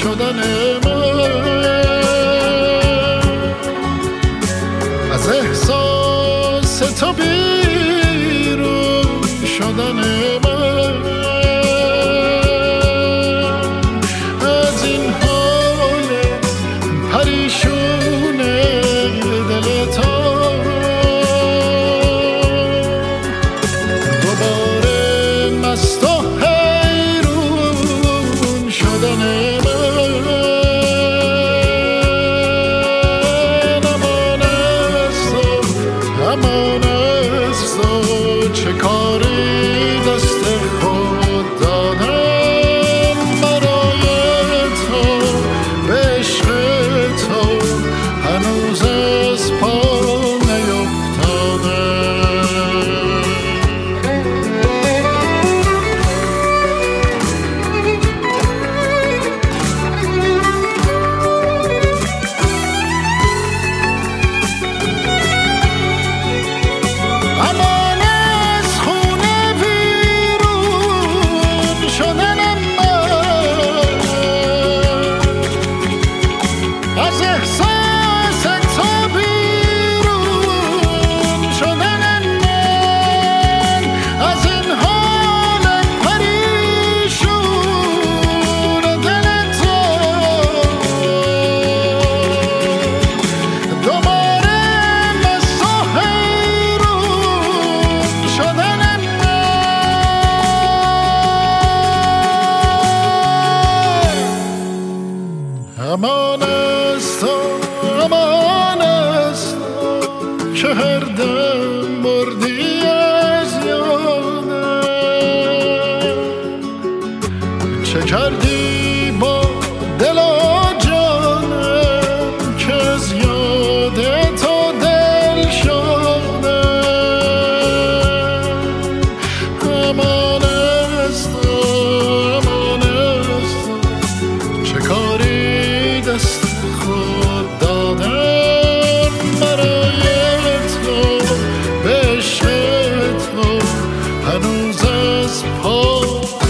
شدن من، از احساس تو بیرون شدن من، از این حال پریشون دل تو دوباره مست و حیرون شدن من. امان از تو چه کاری دست خود دادم، برای تو به عشق تو هنوز از پا امان از تو، امان از تو که هر دم بردی از یادم، چه کردی با دل و جانم که از یاد تو دل شدم. امان از تو، امان از تو چه کاری دست خود دادم، برای تو به عشق تو هنوز از پا